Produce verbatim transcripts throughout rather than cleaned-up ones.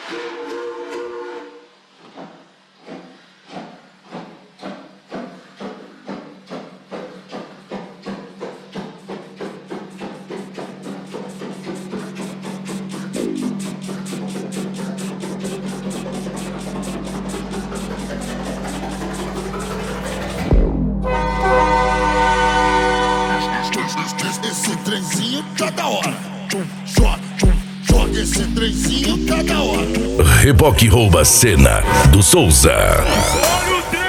Esse trenzinho tá da hora. Joga, joga esse trenzinho tá da hora. Reboque rouba a cena do Souza. Olha o trem!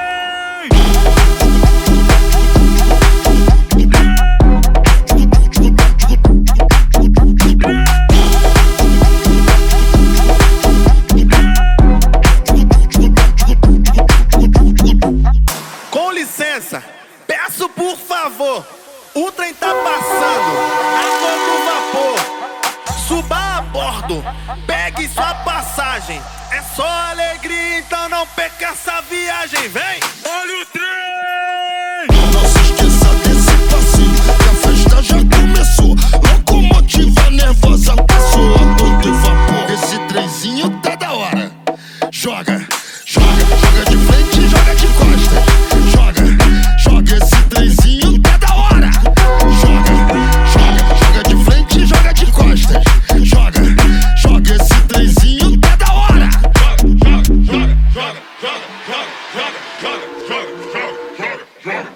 Com licença, peço por favor. O trem tá passando a todo vapor. Suba a bordo, pegue sua passagem. É só alegria, então não perca essa viagem. Vem! Olha o trem! Não se esqueça desse passinho, que a festa já começou. Locomotiva nervosa passou a todo vapor. Esse trenzinho tá da hora. Joga, joga, joga de frente, joga de costas. Joga, joga esse trenzinho tá da hora. Joga, joga, joga de frente, joga de costas. Joga, joga esse trenzinho tá da hora. Joga, joga, joga, joga, joga, joga, joga,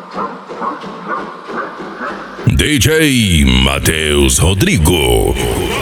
D J Matheus Rodrigo.